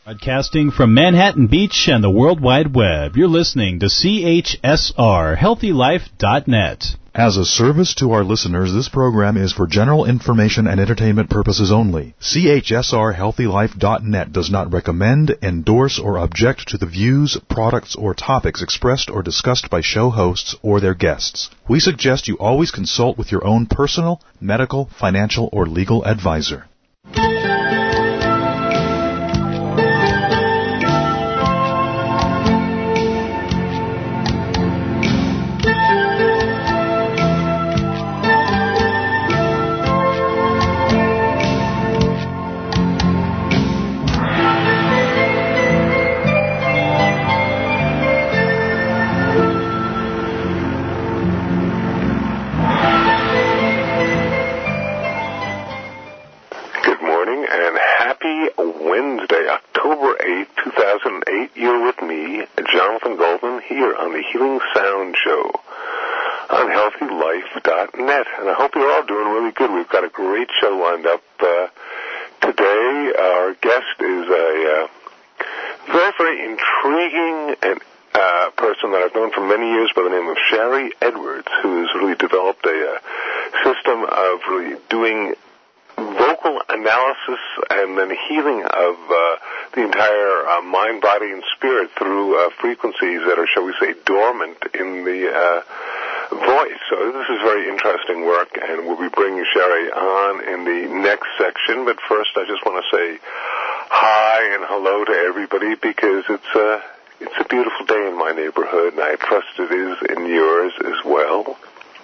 Broadcasting from Manhattan Beach and the World Wide Web, you're listening to CHSR, HealthyLife.net. As a service to our listeners, this program is for general information and entertainment purposes only. CHSR, HealthyLife.net does not recommend, endorse, or object to the views, products, or topics expressed or discussed by show hosts or their guests. We suggest you always consult with your own personal, medical, financial, or legal advisor. Healing.net, and I hope you're all doing really good. We've got a great show lined up today. Our guest is a very, very intriguing person that I've known for many years by the name of Shari Edwards, who has really developed a system of really doing vocal analysis and then healing of the entire mind, body, and spirit through frequencies that are, shall we say, dormant in the voice. So this is very interesting work, and we'll be bringing Shari on in the next section. But first, I just want to say hi and hello to everybody, because it's a beautiful day in my neighborhood, and I trust it is in yours as well.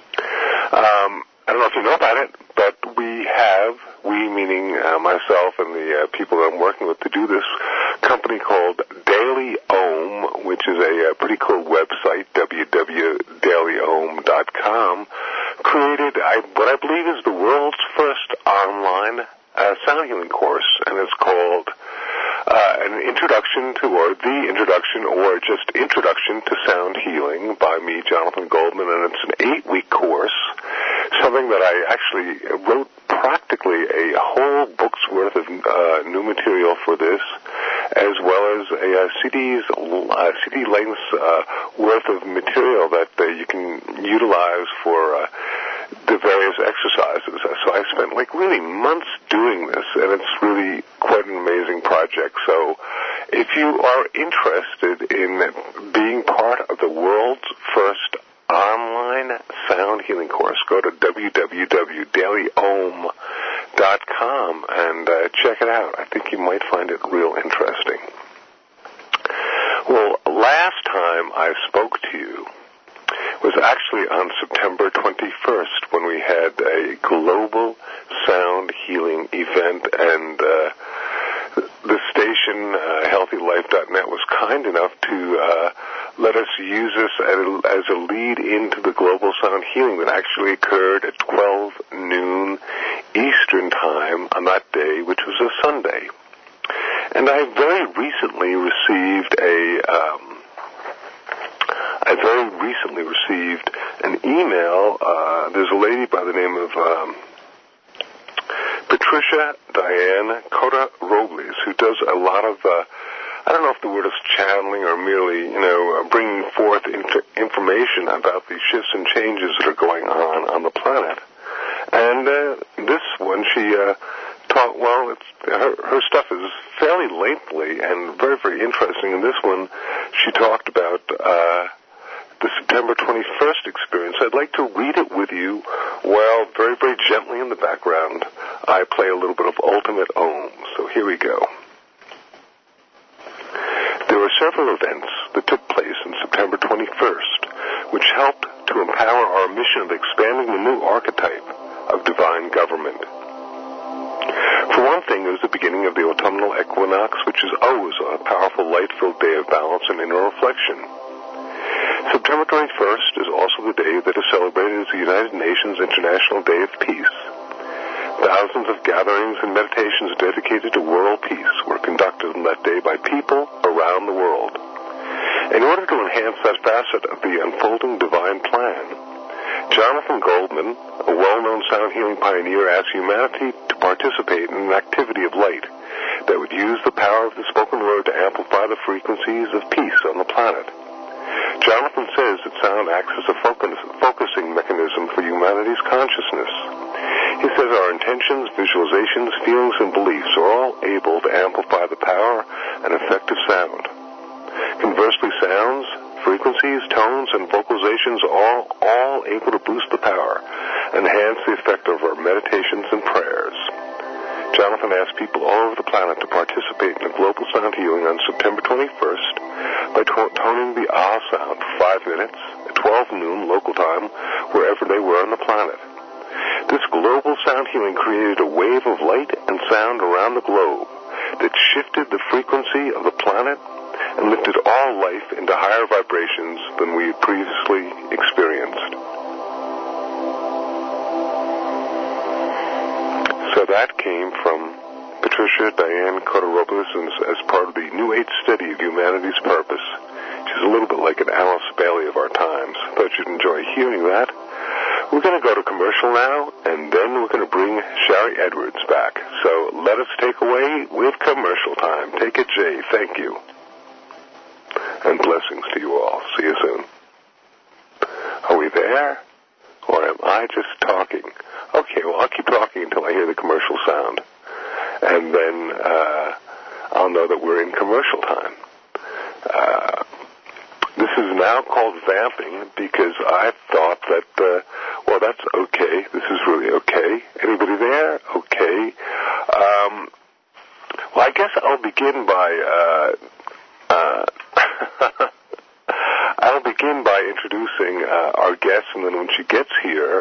I don't know if you know about it, but we meaning myself and the people that I'm working with to do this, company called Daily Om, which is a pretty cool website, www.dailyohm.com, created what I believe is the world's first online sound healing course, and it's called an introduction to, or the introduction, or just introduction to sound healing by me, Jonathan Goldman, and it's an 8-week course, something that I actually wrote practically a whole book's worth of new material for this, as well as a CD length's worth of material that you can utilize for the various exercises. So I spent really months doing this, and it's really quite an amazing project. So if you are interested in being part of the world's first online sound healing course, go to www.dailyohm.com and check it out. I think you might find it real interesting. Well, last time I spoke to you was actually on September 21st, when we had a global sound healing event, and the station, HealthyLife.net, was kind enough to let us use this as a lead into the global sound healing that actually occurred at 12 noon Eastern Time on that day, which was a Sunday. And I very recently received an email. There's a lady by the name of Patricia Diane Cota Robles, who does a lot of, I don't know if the word is channeling or merely, bringing forth information about these shifts and changes that are going on the planet. And this one, she taught, her stuff is fairly lengthy and very, very interesting. In this one, she talked about the September 21st experience. I'd like to read it with you while very, very gently in the background I play a little bit of Ultimate Om. So here we go. There were several events that took place on September 21st which helped to empower our mission of expanding the new archetype of divine government. For one thing, it was the beginning of the autumnal equinox, which is always a powerful, light-filled day of balance and inner reflection. September 21st is also the day that is celebrated as the United Nations International Day of Peace. Thousands of gatherings and meditations dedicated to world peace were conducted on that day by people around the world. In order to enhance that facet of the unfolding divine plan, Jonathan Goldman, a well-known sound healing pioneer, asked humanity to participate in an activity of light that would use the power of the spoken word to amplify the frequencies of peace on the planet. Jonathan says that sound acts as a focusing mechanism for humanity's consciousness. He says our intentions, visualizations, feelings, and beliefs are all able to amplify the power and effect of sound. Conversely, sounds, frequencies, tones, and vocalizations are all able to boost the power and enhance the effect of our meditations and prayers. Jonathan asked people all over the planet to participate in a global sound healing on September 21st by toning the ah sound for 5 minutes at 12 noon local time wherever they were on the planet. This global sound healing created a wave of light and sound around the globe that shifted the frequency of the planet and lifted all life into higher vibrations than we had previously experienced. So that came from Patricia Diane Cotter-Robles as part of the New Age study of humanity's purpose. She's a little bit like an Alice Bailey of our times. Thought you'd enjoy hearing that. We're going to go to commercial now, and then we're going to bring Sharry Edwards back. So let us take away with commercial time. Take it, Jay. Thank you. And blessings to you all. See you soon. Are we there? Or am I just talking? Okay, well, I'll keep talking until I hear the commercial sound. And then I'll know that we're in commercial time. This is now called vamping because I thought that, well, that's okay. This is really okay. Anybody there? Okay. Well, I guess I'll begin by introducing our guest, and then when she gets here,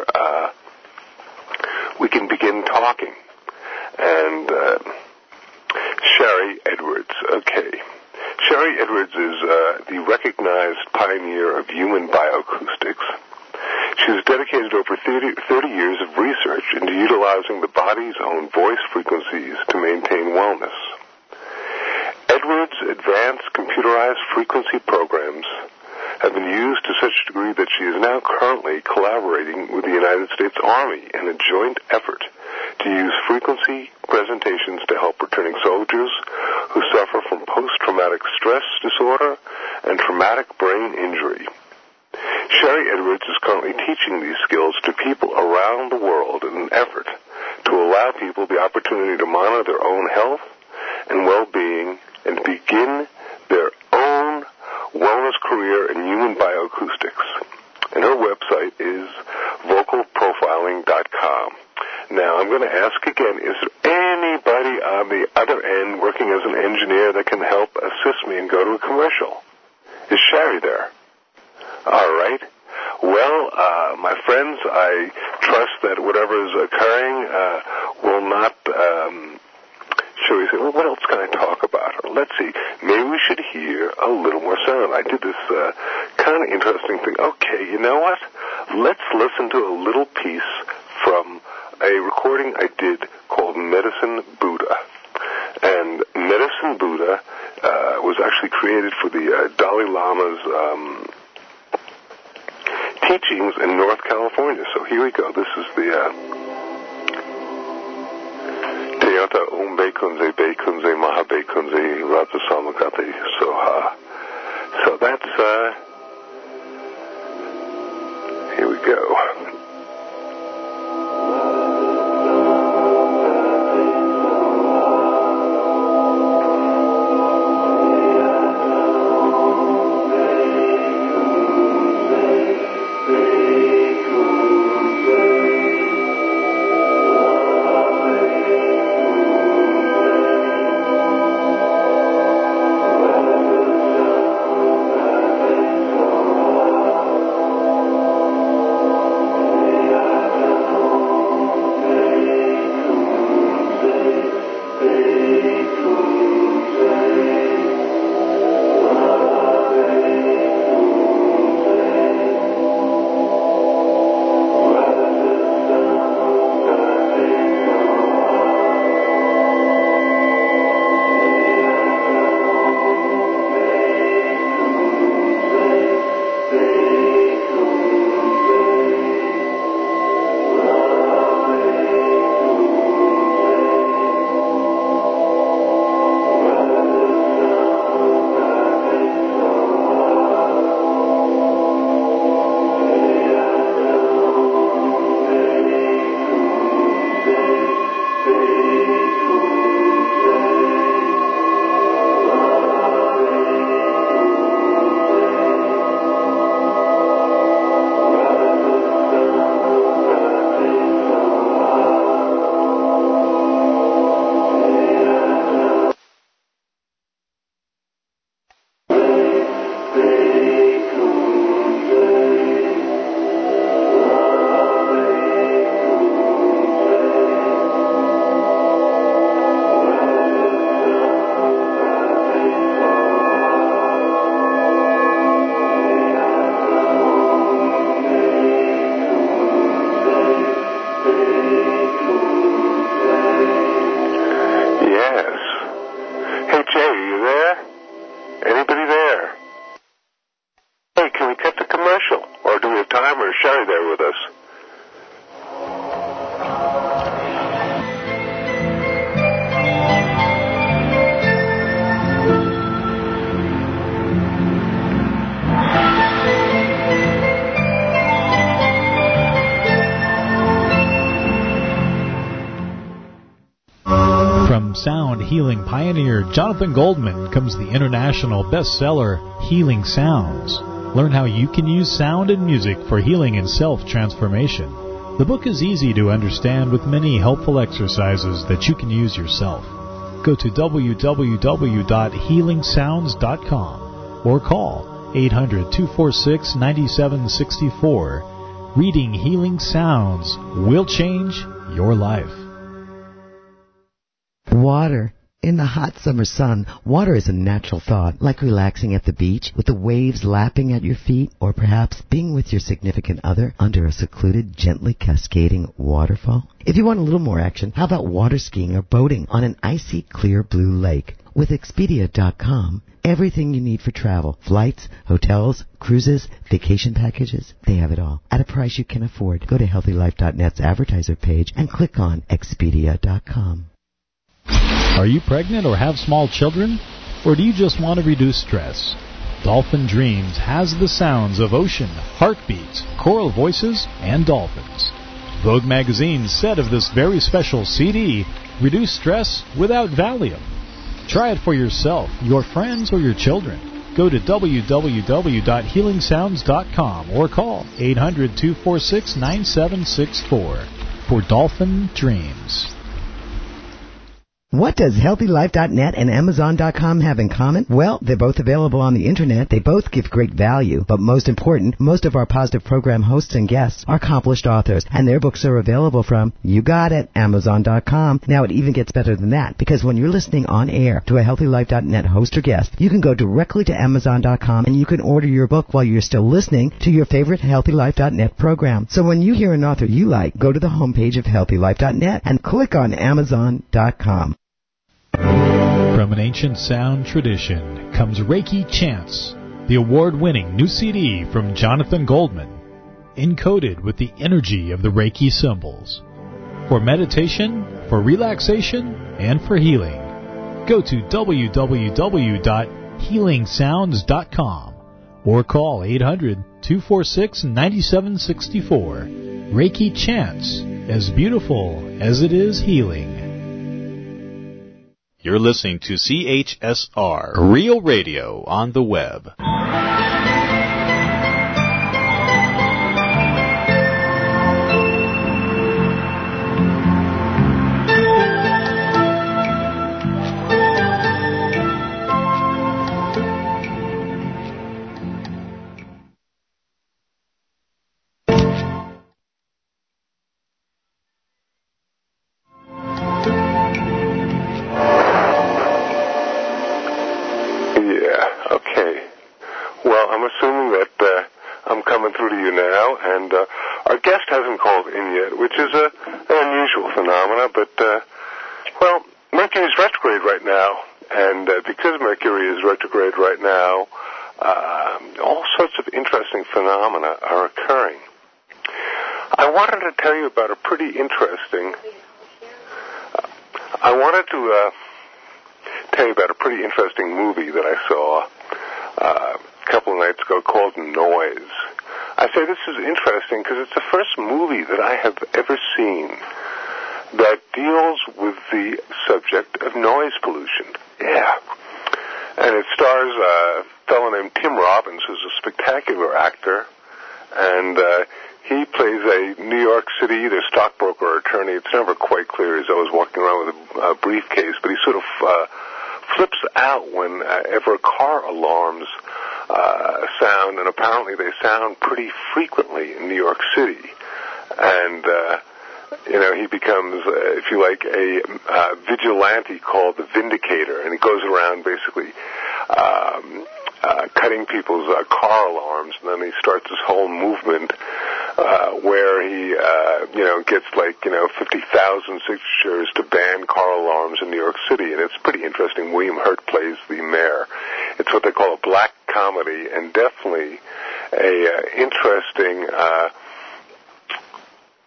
we can begin talking. And Sharry Edwards, okay. Sharry Edwards is the recognized pioneer of human bioacoustics. She has dedicated over 30 years of research into utilizing the body's own voice frequencies to maintain wellness. Edwards' advanced computerized frequency programs have been used to such a degree that she is now currently collaborating with the United States Army in a joint effort to use frequency presentations to help returning soldiers who suffer from post-traumatic stress disorder and traumatic brain injury. Sharry Edwards is currently teaching these skills to people around the world in an effort to allow people the opportunity to monitor their own health and well-being and begin their own wellness career in human bioacoustics. And her website is vocalprofiling.com. Now, I'm going to ask again, is there anybody on the other end working as an engineer that can help assist me and go to a commercial? Is Sharry there? All right. Well, my friends, I trust that whatever is occurring will not, shall we say, well, what else can I talk about? Or let's see, maybe we should hear a little more sound. I did this kind of interesting thing. Okay, you know what? Let's listen to a little piece from a recording I did called Medicine Buddha. And Medicine Buddha was actually created for the Dalai Lama's teachings in North California. So here we go. This is the Teata Umbe Kunze Be Kunze Maha Be Kunze Raja Samakate Soha. So that's, here we go. Sherry there with us. From sound healing pioneer Jonathan Goldman comes the international bestseller Healing Sounds. Learn how you can use sound and music for healing and self-transformation. The book is easy to understand with many helpful exercises that you can use yourself. Go to www.healingsounds.com or call 800-246-9764. Reading Healing Sounds will change your life. Water. In the hot summer sun, water is a natural thought, like relaxing at the beach with the waves lapping at your feet, or perhaps being with your significant other under a secluded, gently cascading waterfall. If you want a little more action, how about water skiing or boating on an icy, clear blue lake? With Expedia.com, everything you need for travel, flights, hotels, cruises, vacation packages, they have it all at a price you can afford. Go to HealthyLife.net's advertiser page and click on Expedia.com. Are you pregnant or have small children? Or do you just want to reduce stress? Dolphin Dreams has the sounds of ocean, heartbeats, choral voices, and dolphins. Vogue magazine said of this very special CD, reduce stress without Valium. Try it for yourself, your friends, or your children. Go to www.healingsounds.com or call 800-246-9764 for Dolphin Dreams. What does HealthyLife.net and Amazon.com have in common? Well, they're both available on the Internet. They both give great value. But most important, most of our positive program hosts and guests are accomplished authors, and their books are available from, you got it, Amazon.com. Now, it even gets better than that, because when you're listening on air to a HealthyLife.net host or guest, you can go directly to Amazon.com and you can order your book while you're still listening to your favorite HealthyLife.net program. So when you hear an author you like, go to the homepage of HealthyLife.net and click on Amazon.com. From an ancient sound tradition comes Reiki Chants, the award-winning new CD from Jonathan Goldman, encoded with the energy of the Reiki symbols. For meditation, for relaxation, and for healing, go to www.healingsounds.com or call 800-246-9764. Reiki Chants, as beautiful as it is healing. You're listening to CHSR, Real Radio on the web.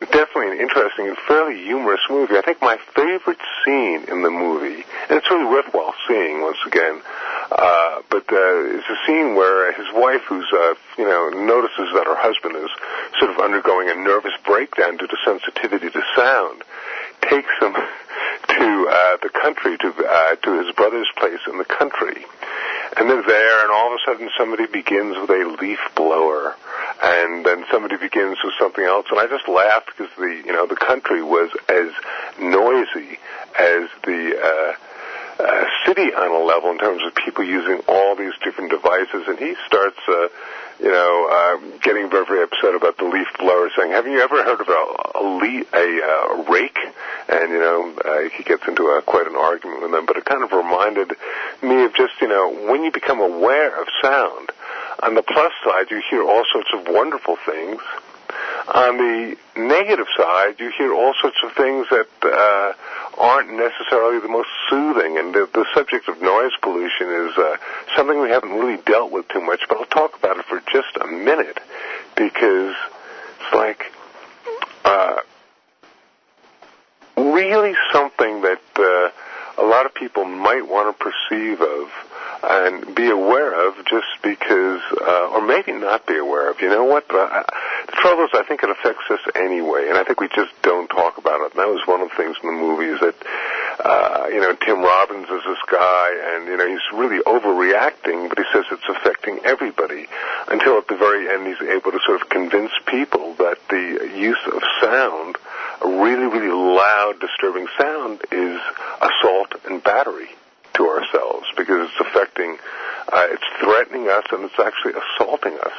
definitely an interesting and fairly humorous movie. I think my favorite scene in the movie, and it's really worthwhile seeing once again, but it's a scene where his wife, who's notices that her husband is sort of undergoing a nervous breakdown due to sensitivity to sound, takes him to the country, to his brother's place in the country. And they're there, and all of a sudden somebody begins with a leaf blower, and then somebody begins with something else. And I just laughed because the country was as noisy as the city on a level in terms of people using all these different devices. And he starts, getting very, very upset about the leaf blower, saying, "Haven't you ever heard of a rake?" And he gets into quite an argument with them. But it kind of reminded me of just when you become aware of sound. On the plus side, you hear all sorts of wonderful things. On the negative side, you hear all sorts of things that aren't necessarily the most soothing. And the subject of noise pollution is something we haven't really dealt with too much, but I'll talk about it for just a minute, because it's like really something that a lot of people might want to perceive of and be aware of, just because, or maybe not be aware of. You know what? The trouble is, I think it affects us anyway, and I think we just don't talk about it. And that was one of the things in the movie, is that, Tim Robbins is this guy, and, he's really overreacting, but he says it's affecting everybody, until at the very end he's able to sort of convince people that the use of sound, a really, really loud, disturbing sound, is assault and battery to ourselves, because it's affecting, it's threatening us, and it's actually assaulting us.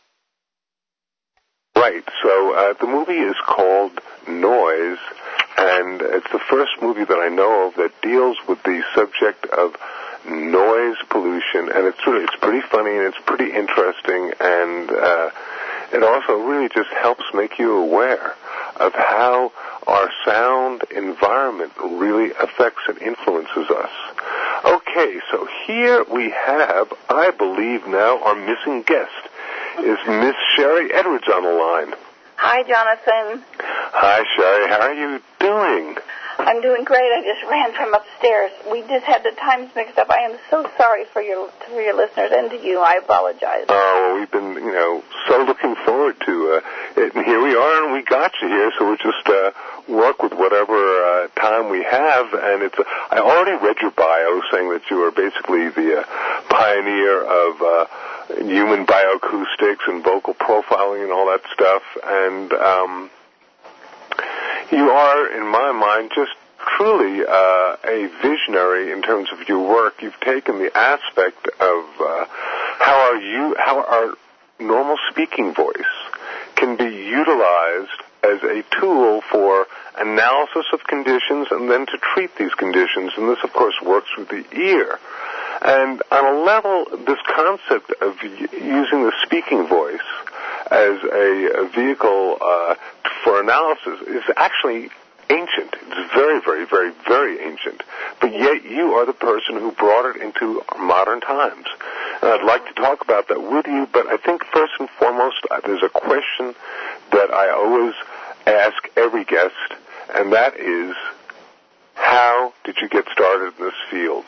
Right, so the movie is called Noise, and it's the first movie that I know of that deals with the subject of noise pollution, and it's pretty funny, and it's pretty interesting, and it also really just helps make you aware of how our sound environment really affects and influences us. Okay, so here we have, I believe now, our missing guest is Miss Sherry Edwards on the line. Hi, Jonathan. Hi, Sherry. How are you doing? I'm doing great. I just ran from upstairs. We just had the times mixed up. I am so sorry for your listeners and to you. I apologize. Oh, we've been, so looking forward to it. And here we are, and we got you here, so we'll just work with whatever time we have. And I already read your bio saying that you are basically the pioneer of human bioacoustics and vocal profiling and all that stuff. And you are, in my mind, just truly a visionary in terms of your work. You've taken the aspect of how our normal speaking voice can be utilized as a tool for analysis of conditions and then to treat these conditions. And this, of course, works with the ear. And on a level, this concept of using the speaking voice as a vehicle for analysis is actually ancient. It's very, very, very, very ancient. But yet you are the person who brought it into modern times. And I'd like to talk about that with you, but I think first and foremost, there's a question that I always ask every guest, and that is, how did you get started in this field?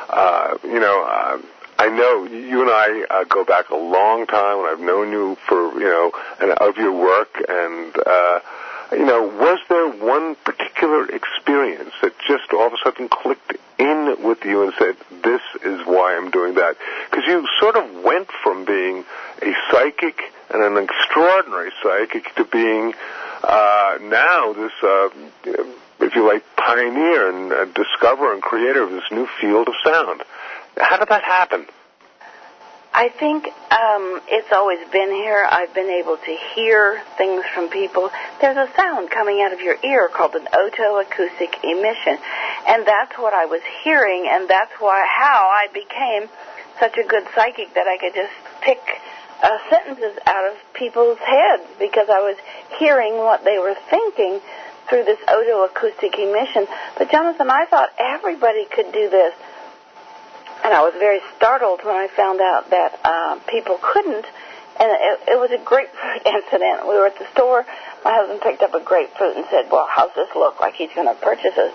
I know you and I go back a long time, and I've known you for, and of your work, and, was there one particular experience that just all of a sudden clicked in with you and said, this is why I'm doing that? Because you sort of went from being a psychic and an extraordinary psychic to being now this, if you like, pioneer and discoverer and creator of this new field of sound. How did that happen? I think it's always been here. I've been able to hear things from people. There's a sound coming out of your ear called an otoacoustic emission, and that's what I was hearing, and that's how I became such a good psychic that I could just pick sentences out of people's heads, because I was hearing what they were thinking through this otoacoustic emission. But Jonathan, I thought everybody could do this. And I was very startled when I found out that people couldn't And it was a grapefruit incident. We were at the store. My husband picked up a grapefruit and said, well, how's this look? Like he's going to purchase us.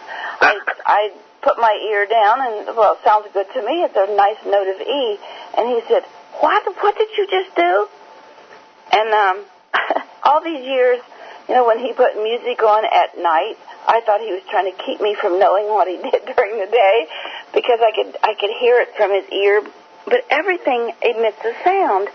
I put my ear down, and, well, it sounds good to me. It's a nice note of E. And he said, what did you just do? And all these years, when he put music on at night, I thought he was trying to keep me from knowing what he did during the day because I could hear it from his ear. But everything emits a sound.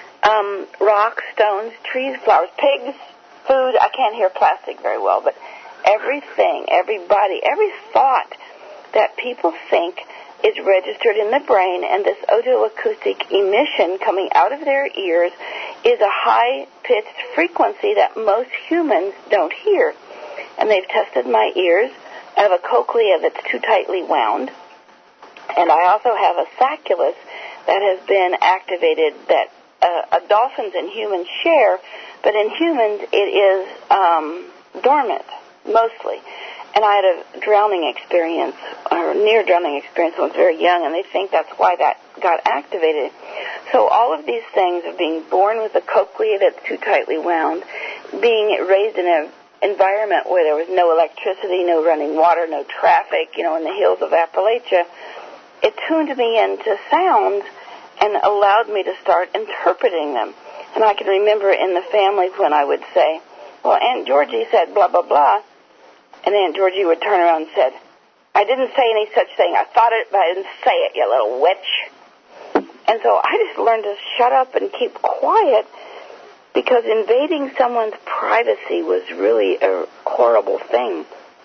Rocks, stones, trees, flowers, pigs, food. I can't hear plastic very well, but everything, everybody, every thought that people think is registered in the brain, and this otoacoustic emission coming out of their ears is a high-pitched frequency that most humans don't hear. And they've tested my ears. I have a cochlea that's too tightly wound, and I also have a sacculus that has been activated that dolphins and humans share, but in humans it is dormant, mostly. And I had a drowning experience, or near-drowning experience when I was very young, and they think that's why that got activated. So all of these things of being born with a cochlea that's too tightly wound, being raised in an environment where there was no electricity, no running water, no traffic, in the hills of Appalachia, it tuned me into sounds and allowed me to start interpreting them. And I can remember in the family when I would say, well, Aunt Georgie said blah, blah, blah, and Aunt Georgie would turn around and said, I didn't say any such thing. I thought it, but I didn't say it, you little witch. And so I just learned to shut up and keep quiet because invading someone's privacy was really a horrible thing.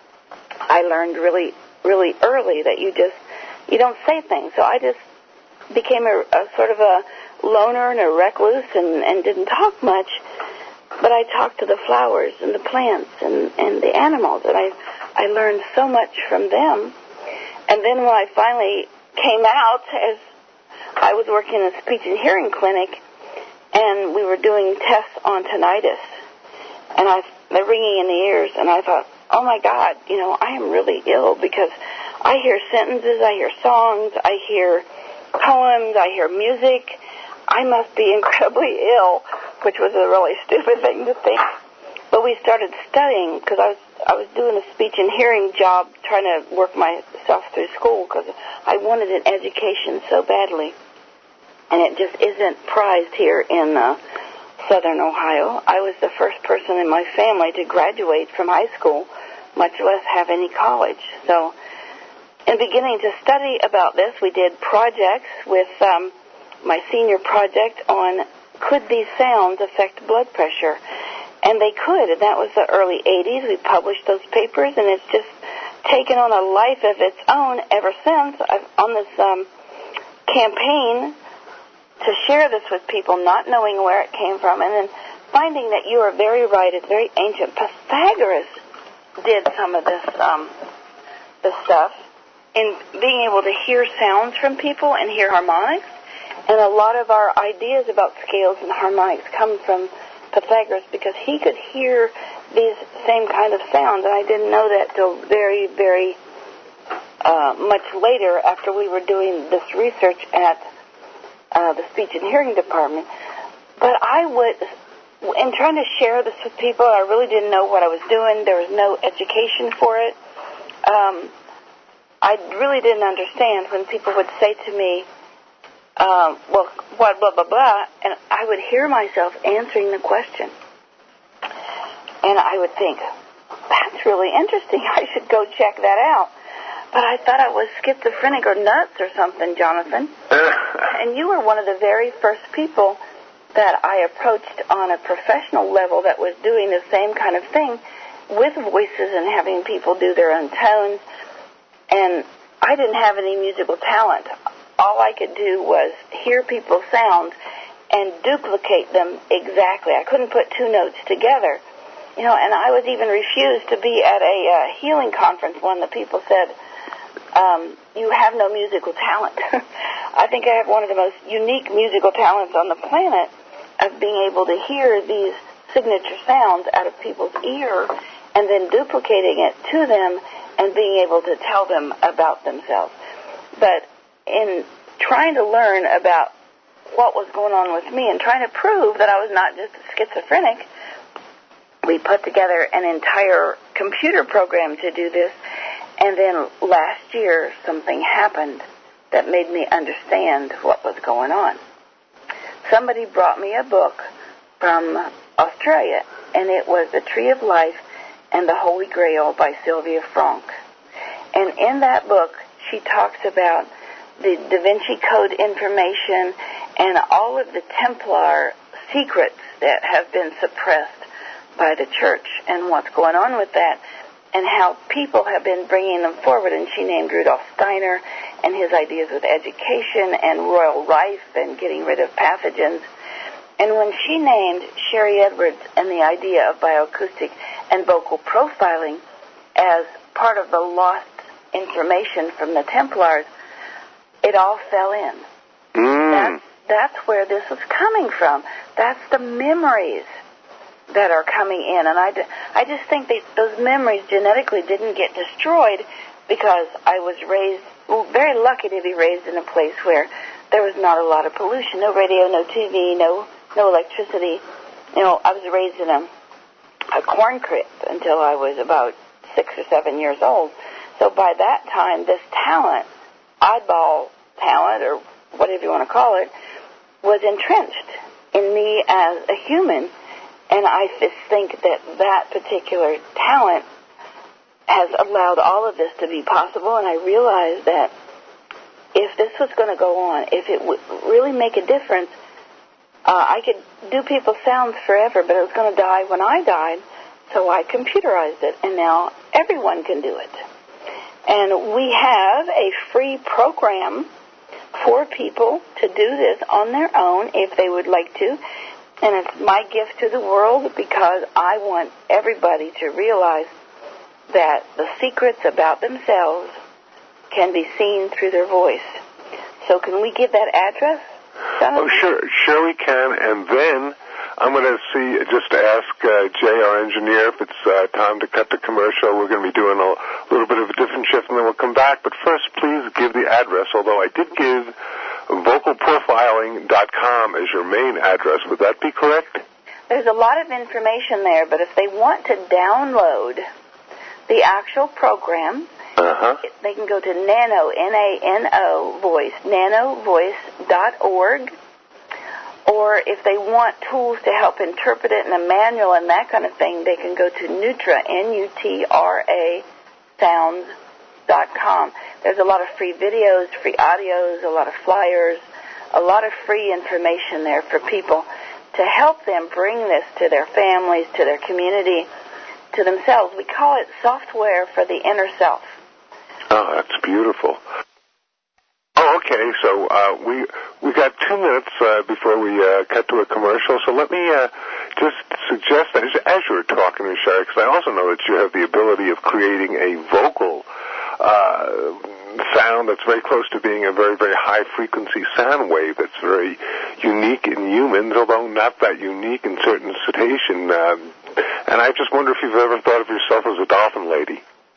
I learned really, really early that you don't say things. So I just became a sort of a loner and a recluse and didn't talk much. But I talked to the flowers and the plants and the animals, and I learned so much from them. And then when I finally came out, as I was working in a speech and hearing clinic, and we were doing tests on tinnitus, and the ringing in the ears, and I thought, oh my God, I am really ill because I hear sentences, I hear songs, I hear poems, I hear music. I must be incredibly ill, which was a really stupid thing to think. But we started studying because I was doing a speech and hearing job, trying to work myself through school because I wanted an education so badly. And it just isn't prized here in southern Ohio. I was the first person in my family to graduate from high school, much less have any college. So in beginning to study about this, we did projects with my senior project on could these sounds affect blood pressure? And they could, and that was the early 80s. We published those papers, and it's just taken on a life of its own ever since. I've on this campaign to share this with people, not knowing where it came from, and then finding that you are very right. It's very ancient. Pythagoras did some of this stuff in being able to hear sounds from people and hear harmonics. And a lot of our ideas about scales and harmonics come from Pythagoras because he could hear these same kind of sounds. And I didn't know that till very, very much later after we were doing this research at the speech and hearing department. But in trying to share this with people, I really didn't know what I was doing. There was no education for it. I really didn't understand when people would say to me, well, what, blah, blah, blah, and I would hear myself answering the question. And I would think, that's really interesting. I should go check that out. But I thought I was schizophrenic or nuts or something, Jonathan. And you were one of the very first people that I approached on a professional level that was doing the same kind of thing with voices and having people do their own tones. And I didn't have any musical talent. All I could do was hear people's sounds and duplicate them exactly. I couldn't put two notes together. And I was even refused to be at a healing conference when the people said, you have no musical talent. I think I have one of the most unique musical talents on the planet of being able to hear these signature sounds out of people's ear and then duplicating it to them and being able to tell them about themselves. But in trying to learn about what was going on with me and trying to prove that I was not just schizophrenic, we put together an entire computer program to do this. And then last year, something happened that made me understand what was going on. Somebody brought me a book from Australia, and it was The Tree of Life and the Holy Grail by Sylvia Frank. And in that book, she talks about the Da Vinci Code information and all of the Templar secrets that have been suppressed by the church and what's going on with that, and how people have been bringing them forward. And she named Rudolf Steiner and his ideas with education and Royal Rife and getting rid of pathogens. And when she named Sherry Edwards and the idea of bioacoustic and vocal profiling as part of the lost information from the Templars, it all fell in. That's where this is coming from. That's the memories that are coming in. And I just think that those memories genetically didn't get destroyed because I was raised, very lucky to be raised in a place where there was not a lot of pollution, no radio, no TV, no electricity. You know, I was raised in a corn crib until I was about 6 or 7 years old. So by that time, this talent, oddball talent, or whatever you want to call it, was entrenched in me as a human. And I just think that that particular talent has allowed all of this to be possible. And I realized that if this was going to go on, if it would really make a difference, I could do people's sounds forever, but it was going to die when I died. So I computerized it, and now everyone can do it. And we have a free program for people to do this on their own if they would like to. And it's my gift to the world because I want everybody to realize that the secrets about themselves can be seen through their voice. So can we give that address, Jonathan? Oh, sure we can. And then I'm going to just ask Jay, our engineer, if it's time to cut the commercial. We're going to be doing a little bit of a different shift, and then we'll come back. But first, please give the address, although I did give vocalprofiling.com as your main address. Would that be correct? There's a lot of information there, but if they want to download the actual program, they can go to Nano, N-A-N-O, Voice, nanovoice.org. Or if they want tools to help interpret it in a manual and that kind of thing, they can go to Nutra, N-U-T-R-A, sounds.com. There's a lot of free videos, free audios, a lot of flyers, a lot of free information there for people to help them bring this to their families, to their community, to themselves. We call it software for the inner self. Oh, that's beautiful. Oh, okay. So we got 2 minutes before we cut to a commercial. So let me just suggest that as you were talking to Sherry, because I also know that you have the ability of creating a vocal sound that's very close to being a very, very high-frequency sound wave that's very unique in humans, although not that unique in certain cetacean. And I just wonder if you've ever thought of yourself as a dolphin lady.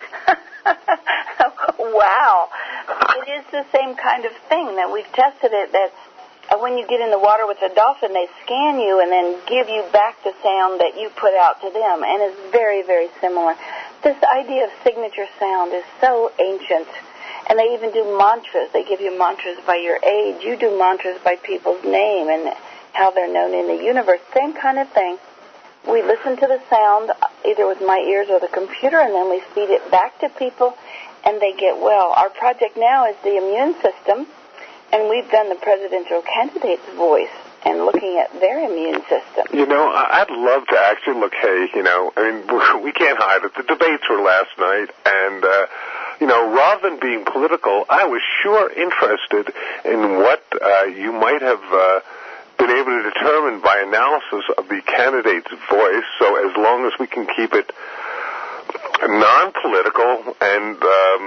Wow. It is the same kind of thing that we've tested it, that when you get in the water with a dolphin, they scan you and then give you back the sound that you put out to them, and it's very, very similar. This idea of signature sound is so ancient, and they even do mantras. They give you mantras by your age. You do mantras by people's name and how they're known in the universe. Same kind of thing. We listen to the sound, either with my ears or the computer, and then we feed it back to people, and they get well. Our project now is the immune system, and we've done the presidential candidate's voice and looking at their immune system. You know, I'd love to actually look, I mean, we can't hide it. The debates were last night, and, rather than being political, I was sure interested in what you might have been able to determine by analysis of the candidate's voice. So as long as we can keep it non-political and,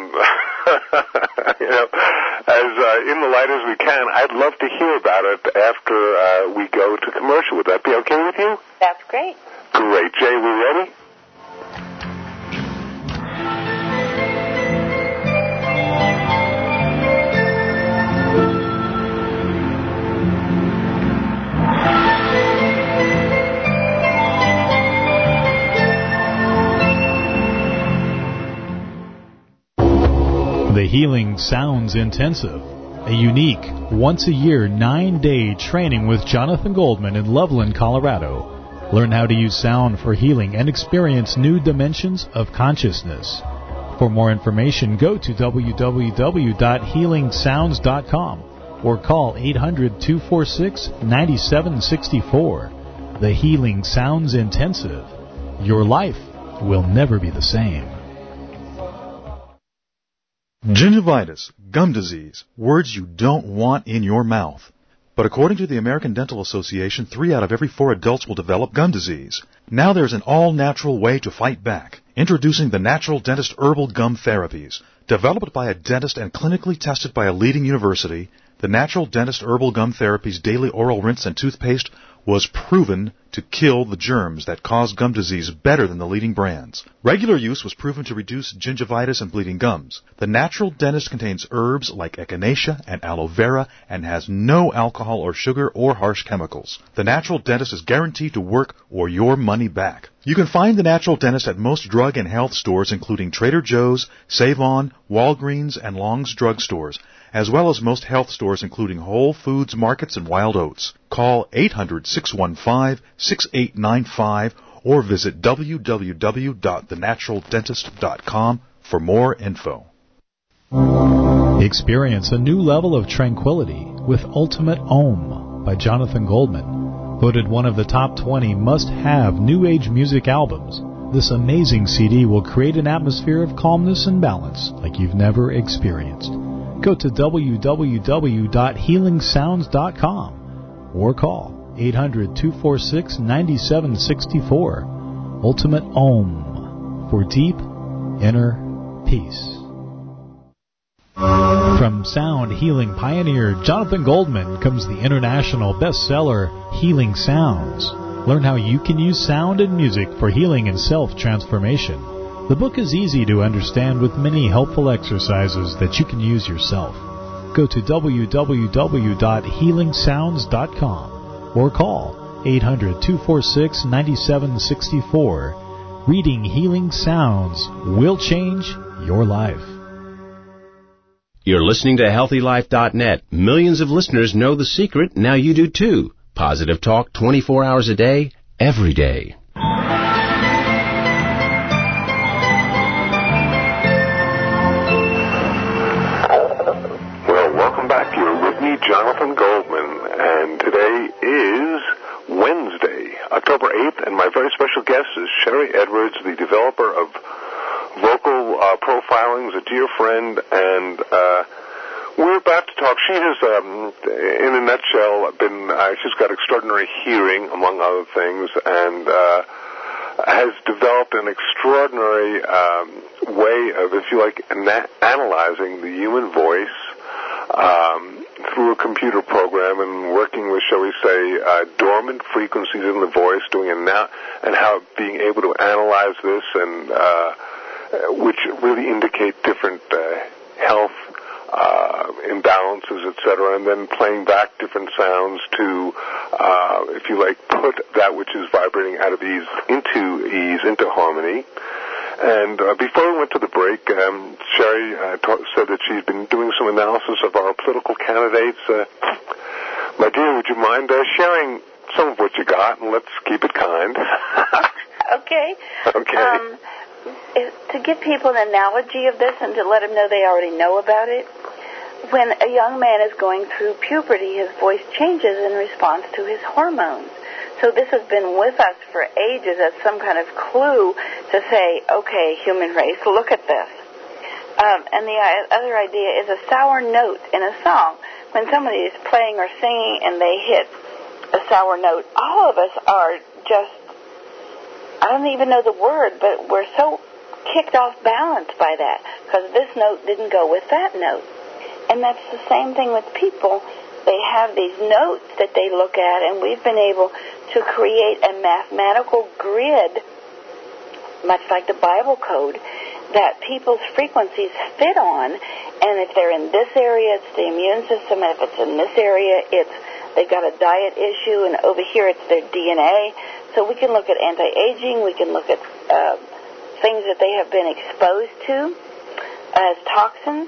as in the light as we can, I'd love to hear about it after we go to commercial. Would that be okay with you? That's great. Great. Jay, we ready? Healing Sounds Intensive, a unique, once-a-year, 9-day training with Jonathan Goldman in Loveland, Colorado. Learn how to use sound for healing and experience new dimensions of consciousness. For more information, go to www.healingsounds.com or call 800-246-9764. The Healing Sounds Intensive. Your life will never be the same. Gingivitis, gum disease, words you don't want in your mouth. But according to the American Dental Association, 3 out of every 4 adults will develop gum disease. Now there's an all-natural way to fight back. Introducing the Natural Dentist Herbal Gum Therapies. Developed by a dentist and clinically tested by a leading university, the Natural Dentist Herbal Gum Therapies daily oral rinse and toothpaste was proven to kill the germs that cause gum disease better than the leading brands. Regular use was proven to reduce gingivitis and bleeding gums. The Natural Dentist contains herbs like echinacea and aloe vera and has no alcohol or sugar or harsh chemicals. The Natural Dentist is guaranteed to work or your money back. You can find the Natural Dentist at most drug and health stores, including Trader Joe's, Save-On, Walgreens, and Long's Drug Stores, as well as most health stores, including Whole Foods Markets and Wild Oats. Call 800-615-6895 or visit www.thenaturaldentist.com for more info. Experience a new level of tranquility with Ultimate Om by Jonathan Goldman. Voted one of the top 20 must-have New Age music albums, this amazing CD will create an atmosphere of calmness and balance like you've never experienced. Go to www.healingsounds.com or call 800-246-9764. Ultimate Om for deep inner peace. From sound healing pioneer Jonathan Goldman comes the international bestseller Healing Sounds. Learn how you can use sound and music for healing and self-transformation. The book is easy to understand with many helpful exercises that you can use yourself. Go to www.healingsounds.com or call 800-246-9764. Reading Healing Sounds will change your life. You're listening to HealthyLife.net. Millions of listeners know the secret. Now you do too. Positive talk 24 hours a day, every day. Well, welcome back. You're with me, Jonathan Goldman, and today is Wednesday, October 8th, and my very special guest is Sherry Edwards, the developer of Vocal Profilings, a dear friend, and we're about to talk. She has, in a nutshell, she's got extraordinary hearing, among other things, and has developed an extraordinary way of, if you like, analyzing the human voice through a computer program and working with, shall we say, dormant frequencies in the voice, and how being able to analyze this and which really indicate different health imbalances, etc., and then playing back different sounds to, if you like, put that which is vibrating out of ease into harmony. And before we went to the break, Sherry said that she's been doing some analysis of our political candidates. My dear, would you mind sharing some of what you got, and let's keep it kind. Okay. Okay. To give people an analogy of this and to let them know they already know about it, when a young man is going through puberty, his voice changes in response to his hormones. So this has been with us for ages as some kind of clue to say, okay, human race, look at this. And the other idea is a sour note in a song. When somebody is playing or singing and they hit a sour note, all of us are just, I don't even know the word, but we're so kicked off balance by that because this note didn't go with that note. And that's the same thing with people. They have these notes that they look at, and we've been able to create a mathematical grid, much like the Bible code, that people's frequencies fit on. And if they're in this area, it's the immune system. And if it's in this area, they've got a diet issue. And over here, it's their DNA. So we can look at anti-aging. We can look at things that they have been exposed to as toxins.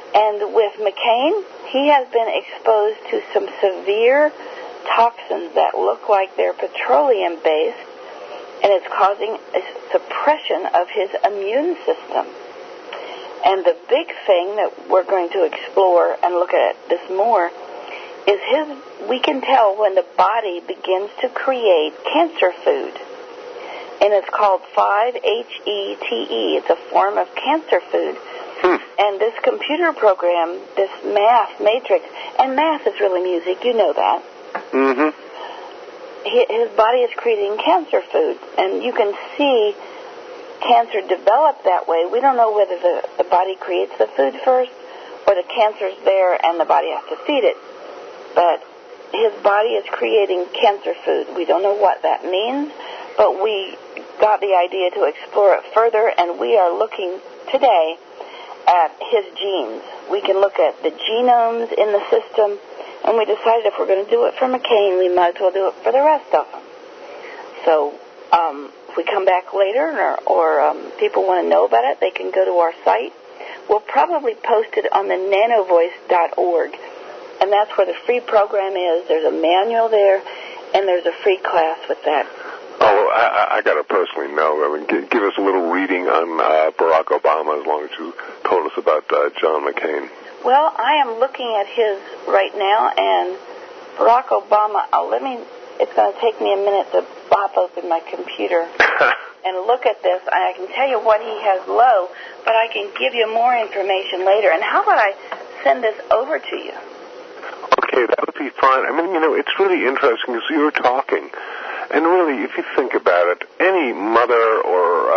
And with McCain, he has been exposed to some severe toxins that look like they're petroleum-based, and it's causing a suppression of his immune system. And the big thing that we're going to explore and look at this more is we can tell when the body begins to create cancer food. And it's called 5-HETE. It's a form of cancer food. And this computer program, this math matrix, and math is really music, you know that. Mm-hmm. His body is creating cancer food, and you can see cancer develop that way. We don't know whether the body creates the food first or the cancer's there and the body has to feed it. But his body is creating cancer food. We don't know what that means, but we got the idea to explore it further, and we are looking today at his genes. We can look at the genomes in the system, and we decided if we're going to do it for McCain, we might as well do it for the rest of them. So if we come back later or people want to know about it, they can go to our site. We'll probably post it on the nanovoice.org, and that's where the free program is. There's a manual there, and there's a free class with that. Oh, I got to personally know. I mean, give us a little reading on Barack Obama, as long as you told us about John McCain. Well, I am looking at his right now, and Barack Obama, it's going to take me a minute to pop open my computer and look at this. I can tell you what he has low, but I can give you more information later. And how about I send this over to you? Okay, that would be fine. I mean, it's really interesting because you were talking. And really, if you think about it, any mother or,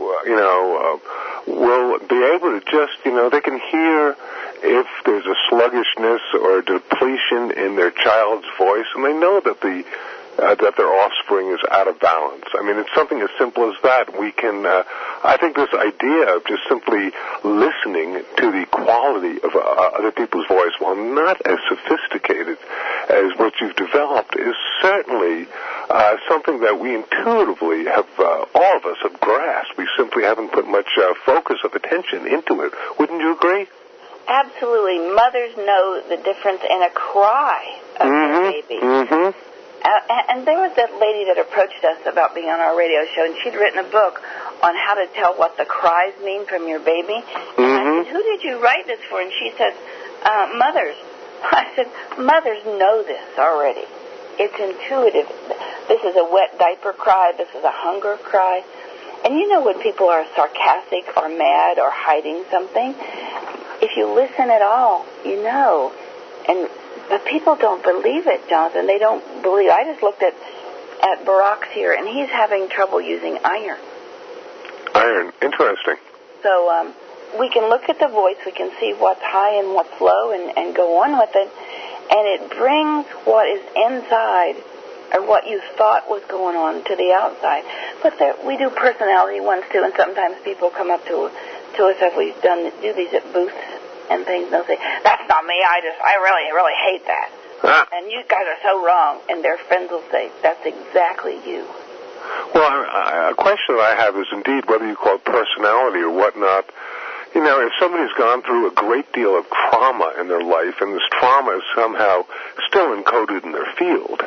will be able to just, they can hear if there's a sluggishness or a depletion in their child's voice, and they know that that their offspring is out of balance. I mean, it's something as simple as that. We can, I think this idea of just simply listening to the quality of other people's voice, while not as sophisticated as what you've developed, is certainly something that we intuitively have, all of us have grasped. We simply haven't put much focus of attention into it. Wouldn't you agree? Absolutely. Mothers know the difference in a cry of their baby. Mm-hmm. And there was that lady that approached us about being on our radio show, and she'd written a book on how to tell what the cries mean from your baby. And I said, who did you write this for? And she said, mothers. I said, mothers know this already. It's intuitive. This is a wet diaper cry. This is a hunger cry. And when people are sarcastic or mad or hiding something, if you listen at all, you know. But people don't believe it, Jonathan. They don't believe. I just looked at Barack's here, and he's having trouble using iron. Iron. Interesting. So we can look at the voice. We can see what's high and what's low and go on with it. And it brings what is inside or what you thought was going on to the outside. But we do personality ones, too, and sometimes people come up to us if we've do these at booths and things, they'll say, that's not me, I really, really hate that. And you guys are so wrong. And their friends will say, that's exactly you. Well, a question that I have is indeed whether you call it personality or whatnot. If somebody's gone through a great deal of trauma in their life, and this trauma is somehow still encoded in their field,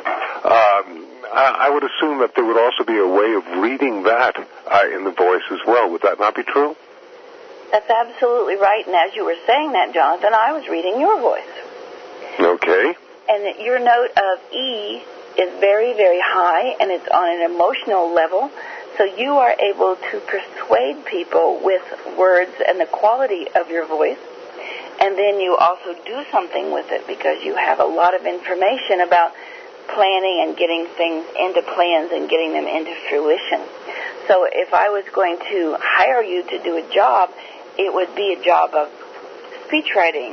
I would assume that there would also be a way of reading that in the voice as well. Would that not be true? That's absolutely right. And as you were saying that, Jonathan, I was reading your voice. Okay. And your note of E is very, very high, and it's on an emotional level. So you are able to persuade people with words and the quality of your voice. And then you also do something with it because you have a lot of information about planning and getting things into plans and getting them into fruition. So if I was going to hire you to do a job, it would be a job of speech writing,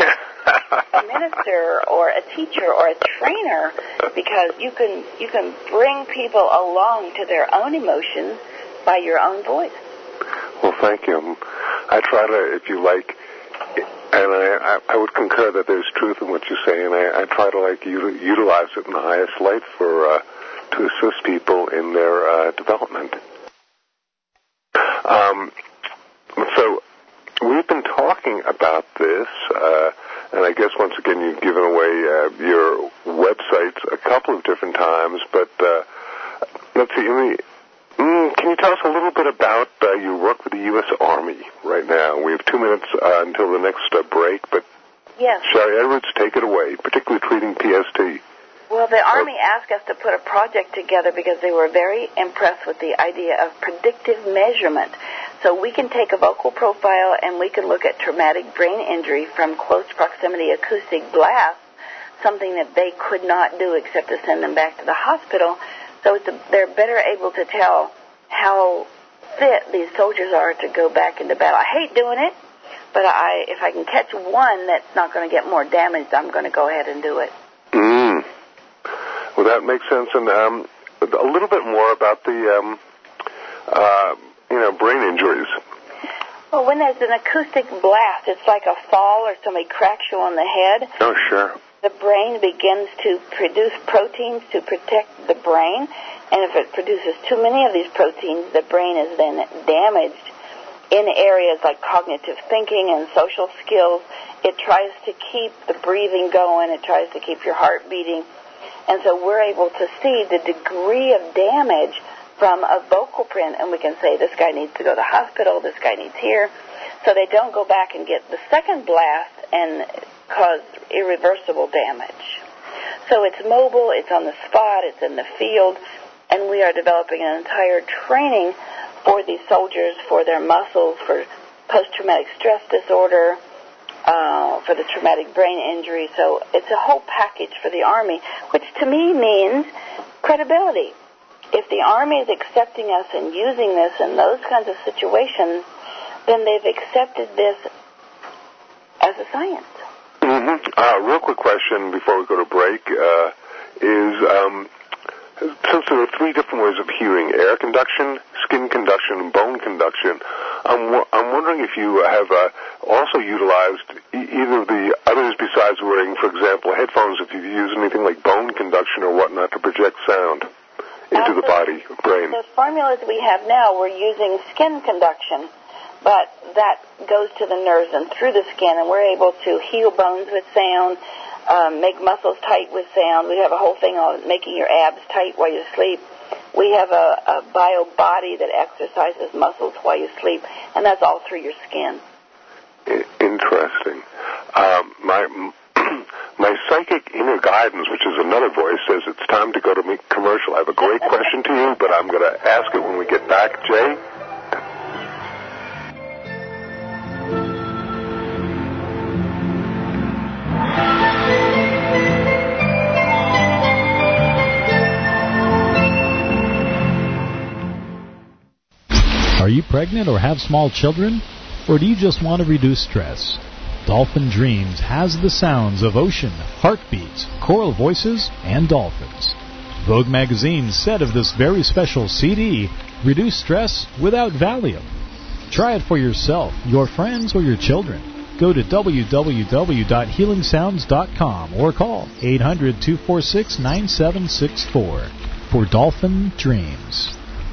a minister or a teacher or a trainer, because you can bring people along to their own emotions by your own voice. Well, thank you. I try to, if you like, and I would concur that there's truth in what you say, and I try to utilize it in the highest light for to assist people in their development. So we've been talking talking about this, and I guess once again you've given away your websites a couple of different times, but let's see, can you tell us a little bit about your work with the U.S. Army right now? We have 2 minutes until the next break, but yes. Sherry Edwards, take it away, particularly treating PST. Well, the Army asked us to put a project together because they were very impressed with the idea of predictive measurement. So we can take a vocal profile and we can look at traumatic brain injury from close proximity acoustic blast, something that they could not do except to send them back to the hospital. So they're better able to tell how fit these soldiers are to go back into battle. I hate doing it, but if I can catch one that's not going to get more damaged, I'm going to go ahead and do it. Well, that makes sense. And a little bit more about the, brain injuries. Well, when there's an acoustic blast, it's like a fall or somebody cracks you on the head. Oh, sure. The brain begins to produce proteins to protect the brain, and if it produces too many of these proteins, the brain is then damaged in areas like cognitive thinking and social skills. It tries to keep the breathing going. It tries to keep your heart beating. And so we're able to see the degree of damage from a vocal print, and we can say this guy needs to go to the hospital, this guy needs here. So they don't go back and get the second blast and cause irreversible damage. So it's mobile, it's on the spot, it's in the field, and we are developing an entire training for these soldiers, for their muscles, for post-traumatic stress disorder, for the traumatic brain injury. So it's a whole package for the Army, which to me means credibility. If the Army is accepting us and using this in those kinds of situations, then they've accepted this as a science. Real quick question before we go to break is, since there are three different ways of hearing, air conduction, skin conduction, and bone conduction, I'm wondering if you have also utilized either of the others besides wearing, for example, headphones, if you've used anything like bone conduction or whatnot to project sound into the body, brain. The formulas we have now, we're using skin conduction, but that goes to the nerves and through the skin, and we're able to heal bones with sound, make muscles tight with sound. We have a whole thing on making your abs tight while you sleep. We have a bio body that exercises muscles while you sleep, and that's all through your skin. Interesting. My psychic inner guidance, which is another voice, says it's time to go to commercial. I have a great question to you, but I'm going to ask it when we get back. Jay? Are you pregnant or have small children? Or do you just want to reduce stress? Dolphin Dreams has the sounds of ocean, heartbeats, choral voices, and dolphins. Vogue magazine said of this very special CD, reduce stress without Valium. Try it for yourself, your friends, or your children. Go to www.healingsounds.com or call 800-246-9764 for Dolphin Dreams.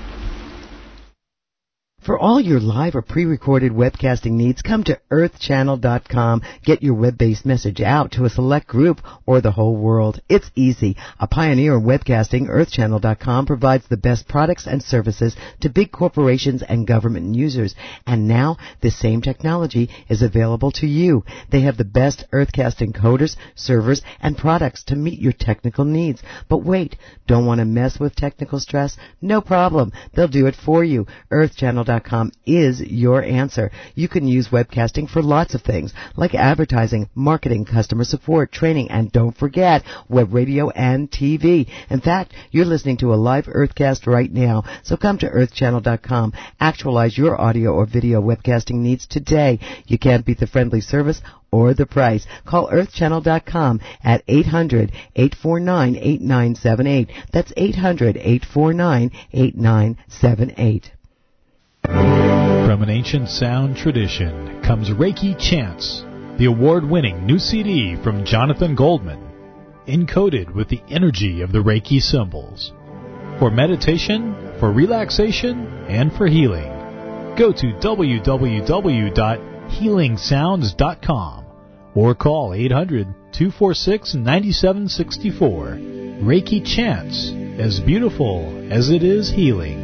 For all your live or pre-recorded webcasting needs, come to earthchannel.com. Get your web-based message out to a select group or the whole world. It's easy. A pioneer in webcasting, earthchannel.com provides the best products and services to big corporations and government users. And now, this same technology is available to you. They have the best earthcast encoders, servers, and products to meet your technical needs. But wait, don't want to mess with technical stress? No problem. They'll do it for you. earthchannel.com is your answer. You can use webcasting for lots of things, like advertising, marketing, customer support, training, and don't forget, web radio and TV. In fact, you're listening to a live Earthcast right now, so come to earthchannel.com. Actualize your audio or video webcasting needs today. You can't beat the friendly service or the price. Call earthchannel.com at 800-849-8978. That's 800-849-8978. From an ancient sound tradition comes Reiki Chants, the award-winning new CD from Jonathan Goldman, encoded with the energy of the Reiki symbols. For meditation, for relaxation, and for healing, go to www.healingsounds.com HealingSounds.com or call 800-246-9764. Reiki Chants, as beautiful as it is healing.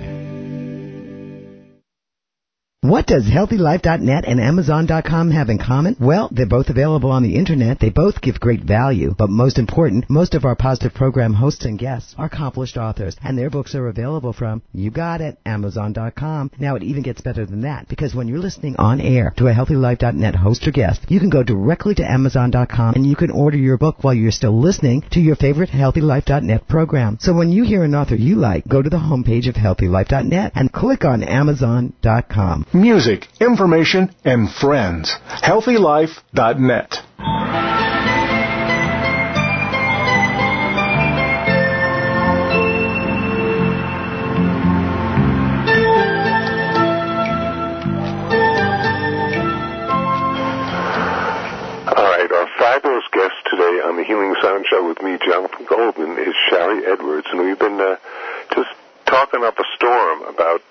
What does HealthyLife.net and Amazon.com have in common? Well, they're both available on the Internet. They both give great value. But most important, most of our positive program hosts and guests are accomplished authors. And their books are available from, you got it, Amazon.com. Now, it even gets better than that. Because when you're listening on air to a HealthyLife.net host or guest, you can go directly to Amazon.com and you can order your book while you're still listening to your favorite HealthyLife.net program. So when you hear an author you like, go to the homepage of HealthyLife.net and click on Amazon.com. Music, information, and friends. HealthyLife.net. Fabulous guest today on the Healing Sound Show with me, Jonathan Goldman, is Shari Edwards, and we've been just talking up a storm about,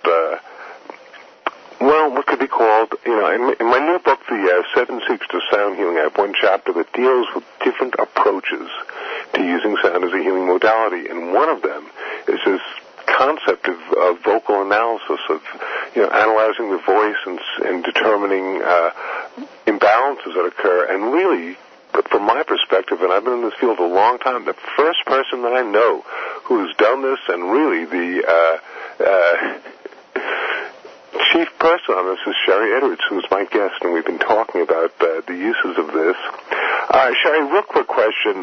what could be called, in my new book, The 7 Secrets to Sound Healing, I have one chapter that deals with different approaches to using sound as a healing modality, and one of them is this concept of vocal analysis, of analyzing the voice and determining imbalances that occur, and really, from my perspective, and I've been in this field a long time, the first person that I know who has done this, and really the chief person on this, is Shari Edwards, who is my guest, and we've been talking about the uses of this. Shari, real quick question.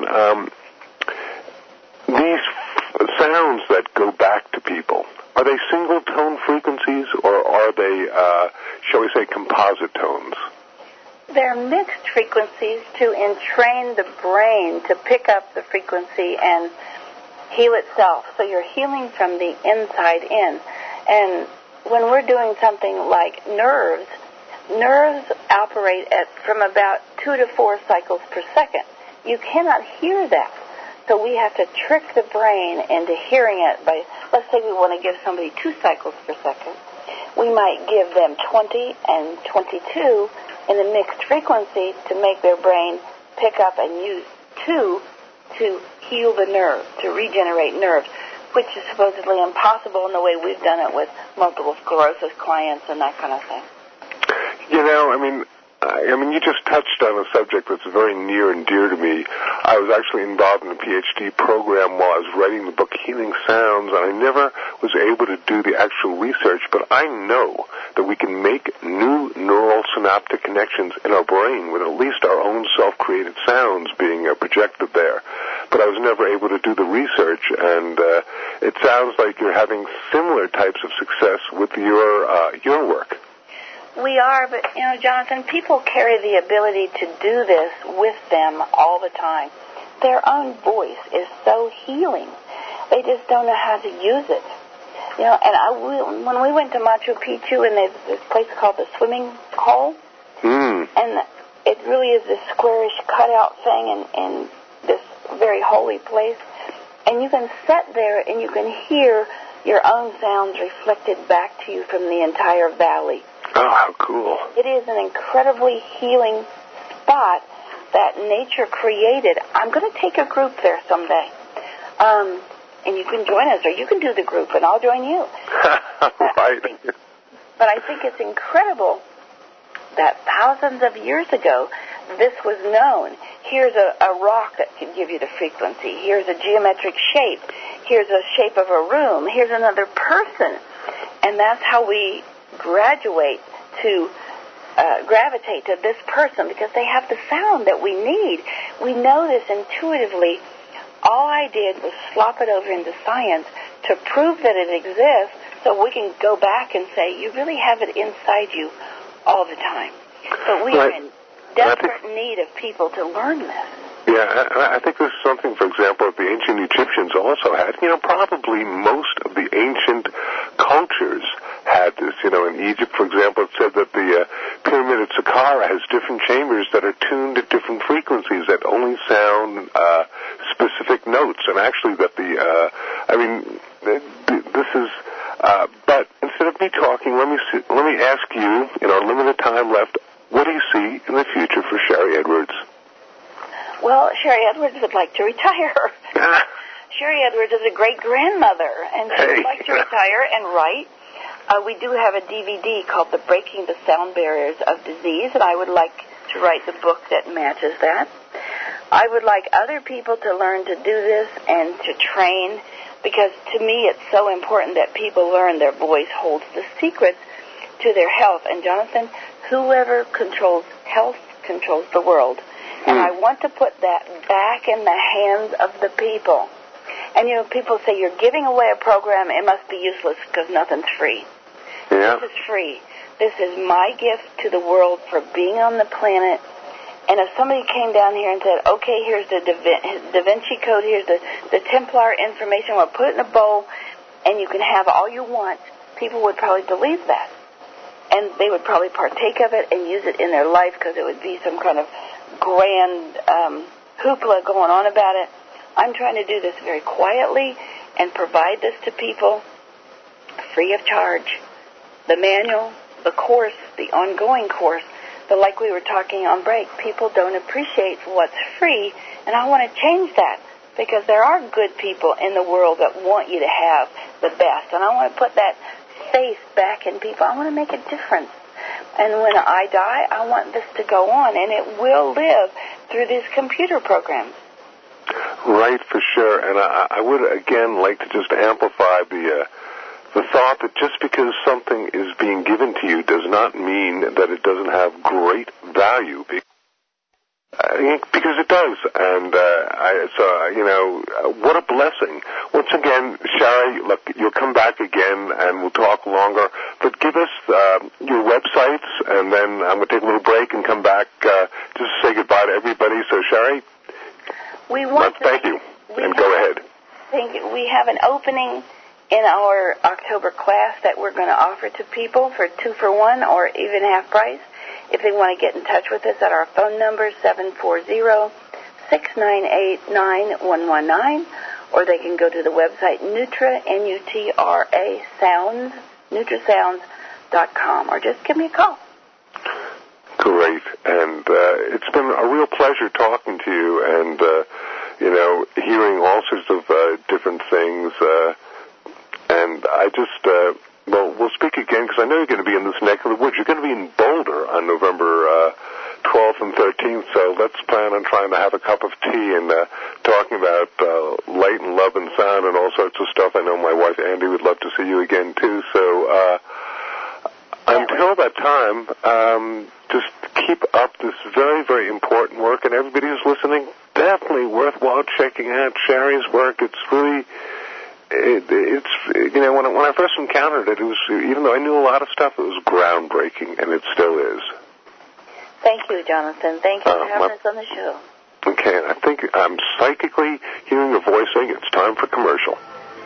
These sounds that go back to people, are they single-tone frequencies, or are they, shall we say, composite tones? They're mixed frequencies to entrain the brain to pick up the frequency and heal itself. So you're healing from the inside in. And when we're doing something like nerves operate from about 2 to 4 cycles per second. You cannot hear that. So we have to trick the brain into hearing it by, let's say we want to give somebody 2 cycles per second. We might give them 20 and 22 in a mixed frequency to make their brain pick up and use 2 to heal the nerve, to regenerate nerves, which is supposedly impossible in the way we've done it with multiple sclerosis clients and that kind of thing. You just touched on a subject that's very near and dear to me. I was actually involved in a PhD program while I was writing the book Healing Sounds, and I never was able to do the actual research, but I know that we can make new neural synaptic connections in our brain with at least our own self-created sounds being projected there. But I was never able to do the research, and it sounds like you're having similar types of success with your work. We are, but, Jonathan, people carry the ability to do this with them all the time. Their own voice is so healing. They just don't know how to use it. And when we went to Machu Picchu, and there's this place called the Swimming Hole, and it really is this squarish cutout thing in this very holy place, and you can sit there and you can hear your own sounds reflected back to you from the entire valley. Oh, how cool. It is an incredibly healing spot that nature created. I'm going to take a group there someday. And you can join us, or you can do the group, and I'll join you. Right. But I think it's incredible that thousands of years ago, this was known. Here's a rock that can give you the frequency. Here's a geometric shape. Here's a shape of a room. Here's another person. And that's how we gravitate to this person, because they have the sound that we need. We know this intuitively. All I did was slop it over into science to prove that it exists, so we can go back and say, you really have it inside you all the time. But we are in desperate need of people to learn this. Yeah, I think this is something, for example, that the ancient Egyptians also had. Probably most of the ancient cultures had this. In Egypt, for example, it said that the pyramid at Saqqara has different chambers that are tuned at different frequencies that only sound specific notes. And actually that this is... But instead of me talking, let me ask you, in our limited time left, what do you see in the future for Sharry Edwards? Well, Sharry Edwards would like to retire. Sharry Edwards is a great-grandmother, and she would like to retire and write. We do have a DVD called The Breaking the Sound Barriers of Disease, and I would like to write the book that matches that. I would like other people to learn to do this and to train, because to me it's so important that people learn their voice holds the secrets to their health. And Jonathan, whoever controls health controls the world. And I want to put that back in the hands of the people. And, people say, you're giving away a program, it must be useless because nothing's free. Yeah. This is free. This is my gift to the world for being on the planet. And if somebody came down here and said, okay, here's the Da Vinci Code, here's the Templar information, we'll put it in a bowl, and you can have all you want, people would probably believe that. And they would probably partake of it and use it in their life because it would be some kind of grand hoopla going on about it. I'm trying to do this very quietly and provide this to people free of charge. The manual, the course, the ongoing course, but like we were talking on break, people don't appreciate what's free, and I want to change that because there are good people in the world that want you to have the best, and I want to put that faith back in people. I want to make a difference. And when I die, I want this to go on, and it will live through these computer programs. Right, for sure. And I would, again, like to just amplify the thought that just because something is being given to you does not mean that it doesn't have great value. Because it does. And what a blessing. Once again, Sharry, look, you'll come back again and we'll talk longer. But give us your websites, and then I'm going to take a little break and come back just to say goodbye to everybody. So, Sharry, thank you. And go ahead. Thank you. We have an opening in our October class that we're going to offer to people for 2 for 1 or even half price. If they want to get in touch with us at our phone number, 740-698-9119, or they can go to the website Nutra, N-U-T-R-A, Sounds, NutraSounds.com, or just give me a call. Great. And it's been a real pleasure talking to you and, hearing all sorts of different things. And I just... we'll speak again because I know you're going to be in this neck of the woods. You're going to be in Boulder on November 12th and 13th, so let's plan on trying to have a cup of tea and talking about light and love and sound and all sorts of stuff. I know my wife, Andy, would love to see you again, too. So until that time, just keep up this very, very important work. And everybody who's listening, definitely worthwhile checking out Sharry's work. It's really... when I first encountered it, was, even though I knew a lot of stuff, it was groundbreaking, and it still is. Thank you, Jonathan. Thank you for having us on the show. Okay, I think I'm psychically hearing a voice saying it's time for commercial.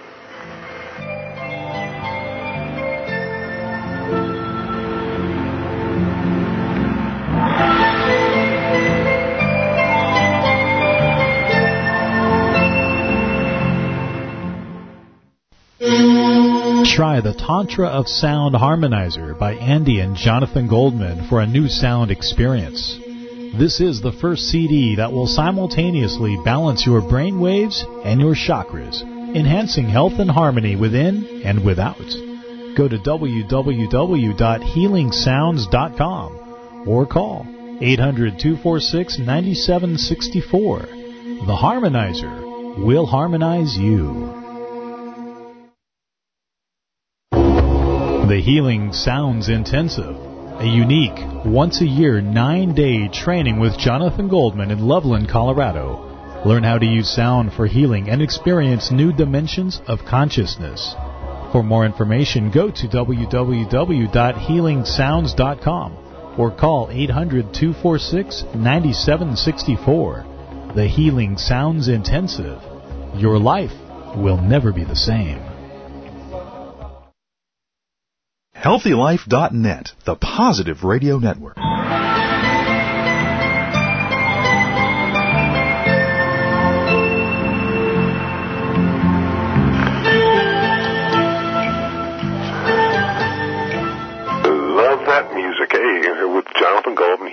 Try the Tantra of Sound Harmonizer by Andy and Jonathan Goldman for a new sound experience. This is the first CD that will simultaneously balance your brain waves and your chakras, enhancing health and harmony within and without. Go to www.healingsounds.com or call 800-246-9764. The Harmonizer will harmonize you. The Healing Sounds Intensive, a unique, once-a-year, 9-day training with Jonathan Goldman in Loveland, Colorado. Learn how to use sound for healing and experience new dimensions of consciousness. For more information, go to www.healingsounds.com or call 800-246-9764. The Healing Sounds Intensive. Your life will never be the same. HealthyLife.net, the Positive Radio Network. Love that music. Hey, with Jonathan Goldman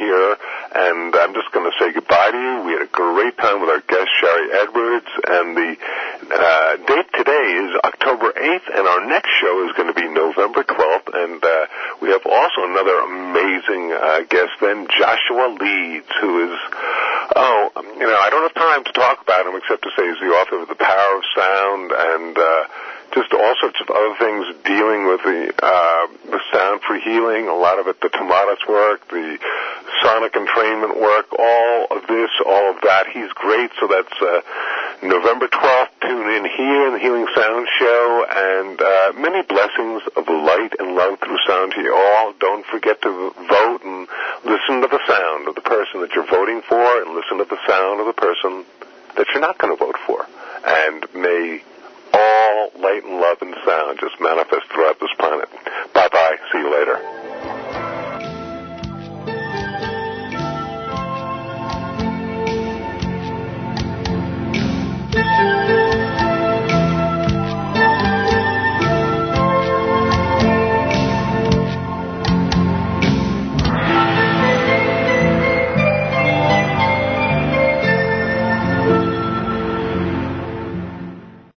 And our next show is going to be November 12th, and we have also another amazing guest then, Joshua Leeds, who is, I don't have time to talk about him except to say he's the author of The Power of Sound and just all sorts of other things dealing with the sound for healing, a lot of it, the Tomatis work, the sonic entrainment work, all of this, all of that. He's great, so that's November 12th. Tune in here in the Healing Sound Show, and many blessings of light and love through sound to you all. Don't forget to vote and listen to the sound of the person that you're voting for, and listen to the sound of the person that you're not going to vote for. And may all light and love and sound just manifest throughout this planet. Bye-bye. See you later.